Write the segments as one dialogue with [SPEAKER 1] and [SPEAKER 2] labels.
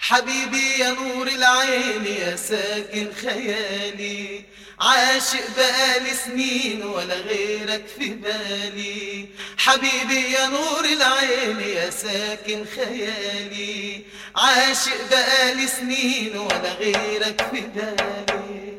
[SPEAKER 1] حبيبي يا نور العين يا ساكن خيالي، عاشق بقالي سنين ولا غيرك في بالي. حبيبي يا نور العين يا ساكن خيالي، عاشق بقالي سنين ولا غيرك في بالي.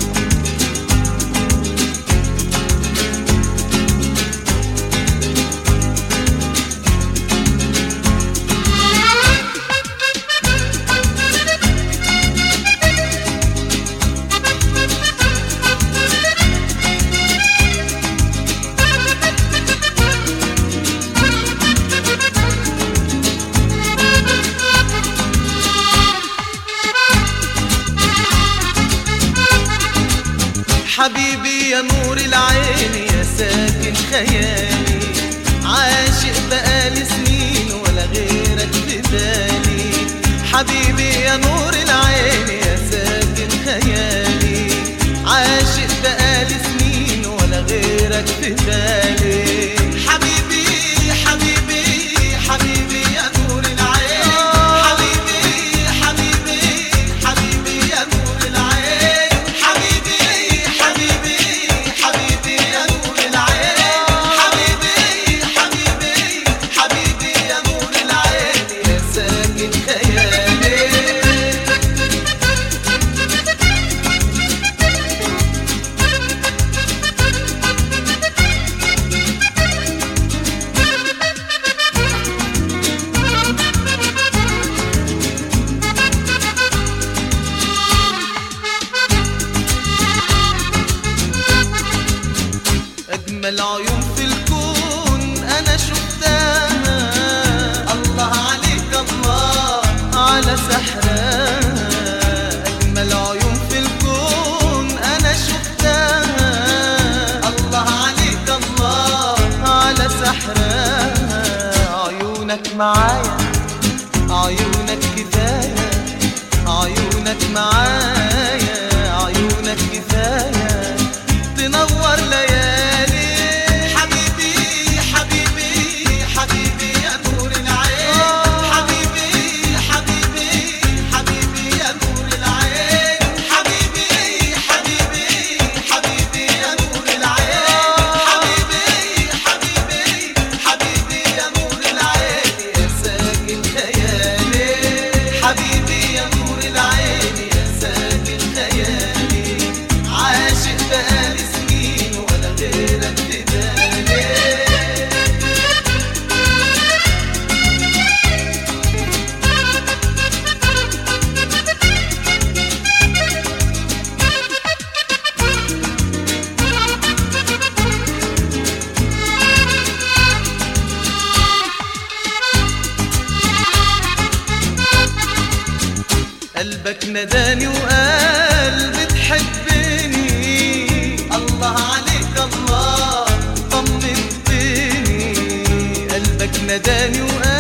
[SPEAKER 1] حبيبي يا نور العين يا ساكن خيالي، عاشق بقالي سنين ولا غيرك في بالي. حبيبي يا نور العين يا ساكن خيالي، عاشق بقالي سنين ولا غيرك في بالي. حبيبي حبيبي حبيبي يا نور العين، حبيبي حبيبي حبيبي يا نور العين، حبيبي حبيبي حبيبي يا نور العين، حبيبي حبيبي حبيبي يا نور العين يا ساكن خيالي. أجمل عيون في الكون أنا شفتها، الله عليك الله على سحرها. أجمل عيون في الكون أنا شفتها، الله عليك الله على سحرها. عيونك معايا عيونك كفاية، عيونك معايا عيونك كفاية تنور ليالي. حبيبي حبيبي حبيبي يا نور العين، حبيبي حبيبي حبيبي يا نور العين، حبيبي حبيبي حبيبي يا نور العين، حبيبي حبيبي حبيبي يا نور العين يا ساكن خيالي. حبيبي يا نور العين يا ساكن خيالي، عاشق بقالي سنين ولا غيرك في بالي. قلبك نداني وقال بتحبني، الله عليك الله طمنتني. قلبك نداني وقال